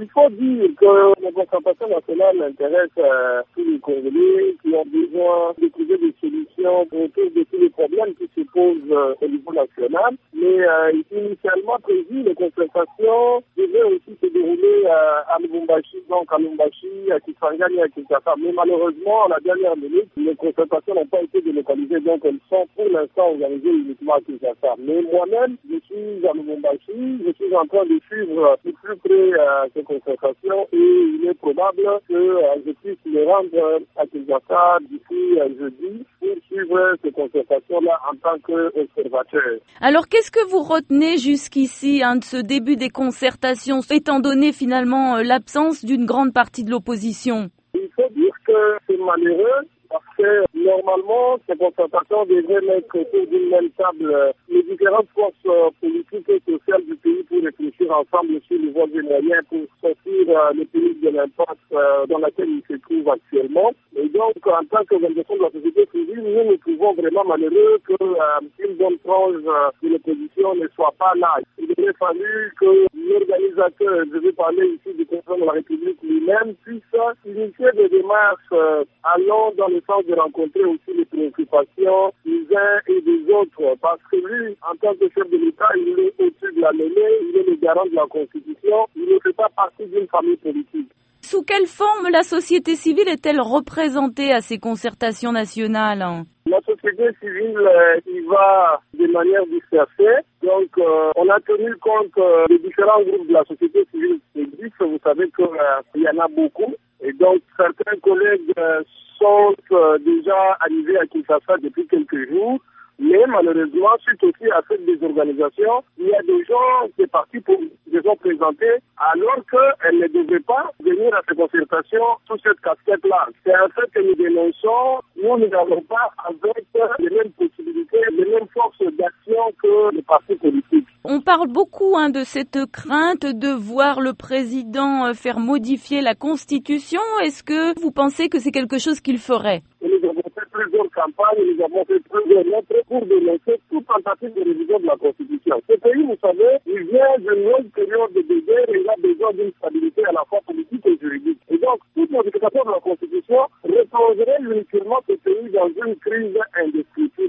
Il faut dire que la concertation nationale intéresse tous les Congolais qui ont besoin de trouver des solutions autour de tous les problèmes qui se posent au niveau national. Mais initialement prévu, les concertations devaient aussi se dérouler à Lubumbashi, donc à Lubumbashi, à Kisangani et à Kinshasa. Mais malheureusement, à la dernière minute, les concertations n'ont pas été délocalisées, donc elles sont pour l'instant organisées uniquement à Kinshasa. Mais moi-même, je suis à Lubumbashi, je suis en train de suivre de plus près ces concertations et il est probable que je puisse me rendre à Kinshasa d'ici jeudi pour suivre ces concertations-là en tant qu'observateur. Alors, qu'est-ce que vous retenez jusqu'ici de ce début des concertations, étant donné finalement l'absence d'une grande partie de l'opposition? Il faut dire que c'est malheureux parce que normalement, ces concertations devraient mettre autour d'une même table les différentes forces politiques et sociales du pays pour réfléchir ensemble sur les voies et moyens pour sortir le pays de l'impasse dans laquelle il se trouve actuellement. Et donc, en tant qu'organisation de la société civile, nous trouvons vraiment malheureux qu'une bonne tranche de l'opposition ne soit pas là. Il aurait fallu que l'organisateur, je vais parler ici du président de la République lui-même, puisse initier des démarches allant dans le sens de rencontrer aussi les préoccupations des uns et des autres. Parce que lui, en tant que chef de l'État, il est au-dessus de la mêlée, il est le garant de la Constitution, il ne fait pas partie d'une famille politique. Sous quelle forme la société civile est-elle représentée à ces concertations nationales? La société civile y va de manière dispersée. Donc, on a tenu compte des différents groupes de la société civile qui existent. Vous savez qu'il y en a beaucoup. Et donc, certains collègues sont déjà arrivés à Kinshasa depuis quelques jours. Mais malheureusement, suite aussi à cette désorganisation, il y a des gens, des partis politiques qui se sont présentés alors qu'elles ne devaient pas venir à ces concertations sous cette casquette-là. C'est un fait que nous dénonçons. Nous n'avons pas avec les mêmes possibilités, les mêmes forces d'action que les partis politiques. On parle beaucoup de cette crainte de voir le président faire modifier la Constitution. Est-ce que vous pensez que c'est quelque chose qu'il ferait? Nous avons fait plusieurs campagnes, nous avons fait plusieurs lettres pour dénoncer toute tentative de révision de la Constitution. Ce pays, vous savez, il vient d'une longue période de désert et il a besoin d'une stabilité à la fois politique et juridique. Et donc, toute modification de la Constitution replongerait uniquement ce pays dans une crise indescriptible.